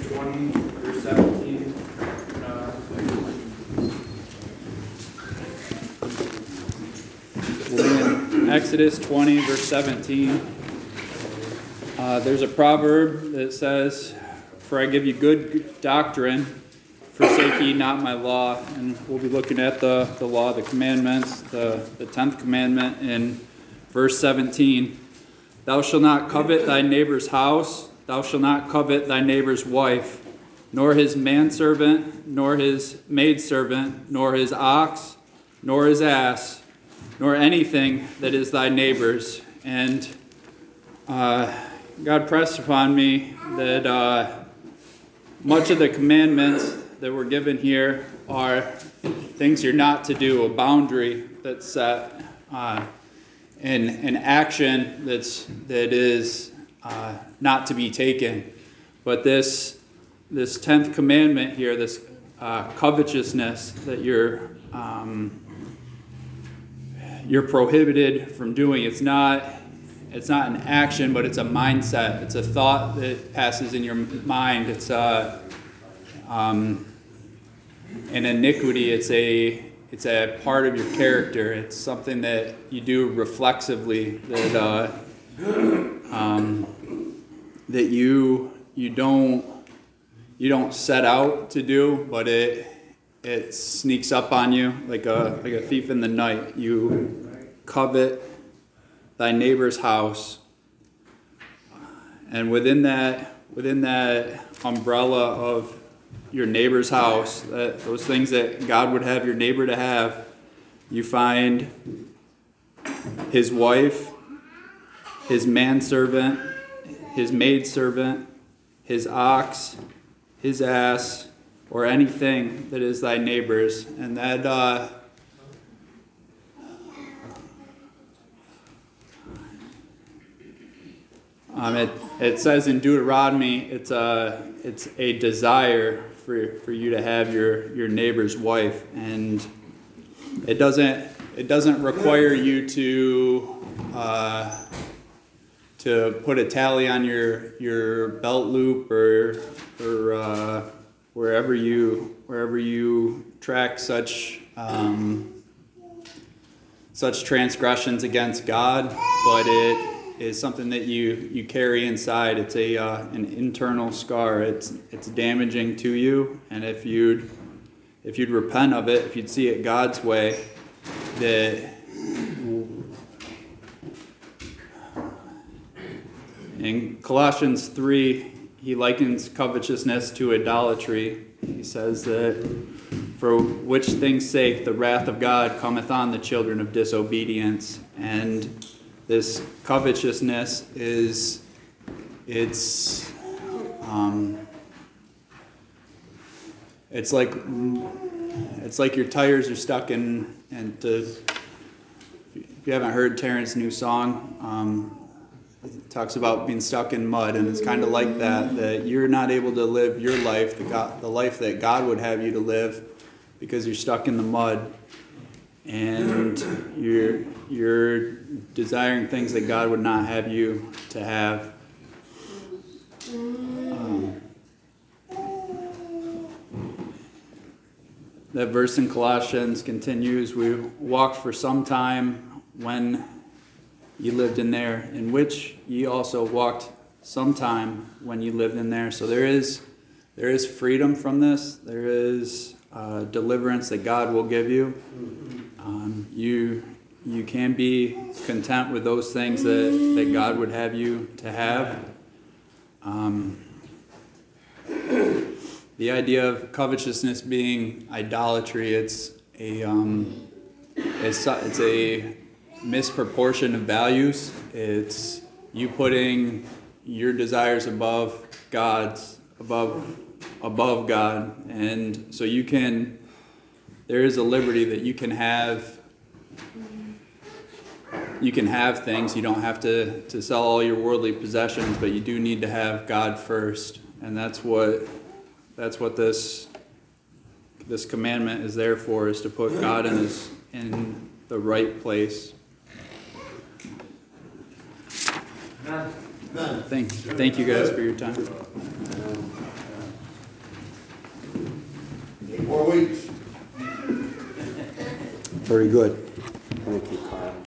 20, verse 17. We'll be in Exodus 20, verse 17. There's a proverb that says, "For I give you good doctrine, forsake ye not my law." And we'll be looking at the law, the commandments, the 10th commandment in verse 17. "Thou shalt not covet thy neighbor's house, thou shalt not covet thy neighbor's wife, nor his manservant, nor his maidservant, nor his ox, nor his ass, nor anything that is thy neighbor's." And God pressed upon me that much of the commandments that were given here are things you're not to do, a boundary that's set, an action that is not to be taken. But this 10th commandment here, this covetousness that you're prohibited from doing, it's not an action, but it's a mindset. It's a thought that passes in your mind. It's an iniquity. It's a part of your character. It's something that you do reflexively, that you don't set out to do, but it sneaks up on you like a thief in the night. You covet thy neighbor's house, and within that umbrella of your neighbor's house, those things that God would have your neighbor to have, you find his wife, his manservant, his maidservant, his ox, his ass, or anything that is thy neighbor's. And that it says in Deuteronomy, it's a desire for you to have your neighbor's wife, and it doesn't require you to put a tally on your belt loop or wherever you track such transgressions against God, but it is something that you carry inside. It's an internal scar. It's damaging to you, and if you'd repent of it, if you'd see it God's way, that in Colossians 3, he likens covetousness to idolatry. He says that for which things' sake the wrath of God cometh on the children of disobedience. And this covetousness it's like your tires are stuck in, and if you haven't heard Terrence's new song, it talks about being stuck in mud, and it's kind of like that you're not able to live your life, the life that God would have you to live, because you're stuck in the mud, and you're desiring things that God would not have you to have. That verse in Colossians continues, "We walked for some time when ye lived in there, in which ye also walked some time when ye lived in there." So there is freedom from this. There is deliverance that God will give you. You can be content with those things that God would have you to have. The idea of covetousness being idolatry, it's a misproportion of values. It's you putting your desires above God's, above God, and so there is a liberty that you can have things. You don't have to sell all your worldly possessions, but you do need to have God first, and that's what this commandment is there for, is to put God in the right place. Thank you guys for your time. Very good. Thank you, Kyle.